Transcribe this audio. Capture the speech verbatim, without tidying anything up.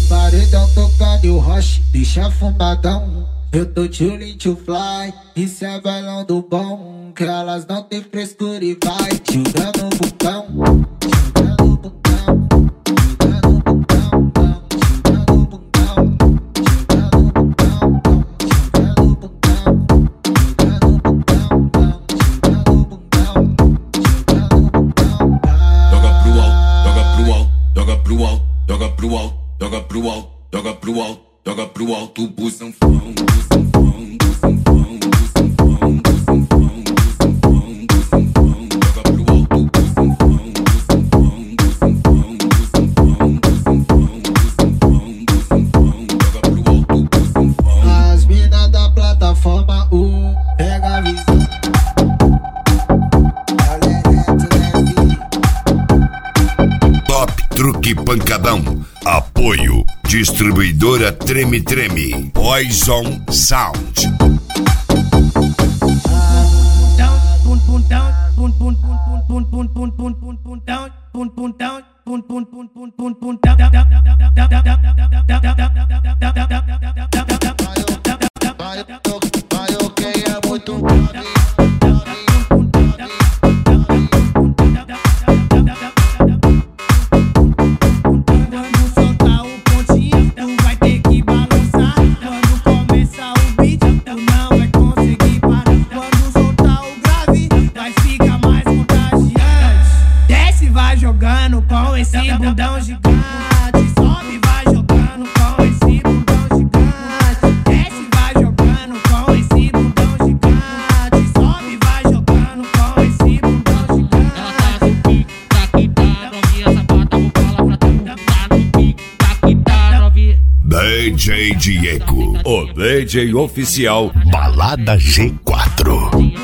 Paredão tocando e o roche deixa fumadão. Eu tô chillin' to fly, isso é bailão do bom. Que elas não tem frescura e vai jogando o botão. Jogando o botão, jogando o botão, jogando o botão, jogando o botão, jogando o botão, jogando o botão, jogando o botão, jogando o botão. Joga pro alto, joga pro alto, joga pro alto, joga pro alto, joga pro alto, joga pro alto, joga pro alto, pro sanfão, pro sanfão, pro sanfão, pro sanfão, pro sanfão, pro sanfão, pro sanfão, joga pro alto, pro sanfão, pro sanfão, pro sanfão, pro sanfão, pro sanfão, pro sanfão, pro sanfão, joga pro alto, pro sanfão. As minas da plataforma um, pega a visão. Top Truque Pancadão. Apoio Distribuidora Treme Treme. Poison Sound. Jogando com esse bundão gigante, sobe, vai jogando com esse bundão gigante, desce, vai jogando com esse bundão gigante, sobe, vai jogando com esse bundão gigante. Ela tá no pique, tá que tá, novinha sapata, vou falar pra tu. Tá no pique, tá que tá, novinha. D J Diego, o D J oficial Balada G quatro.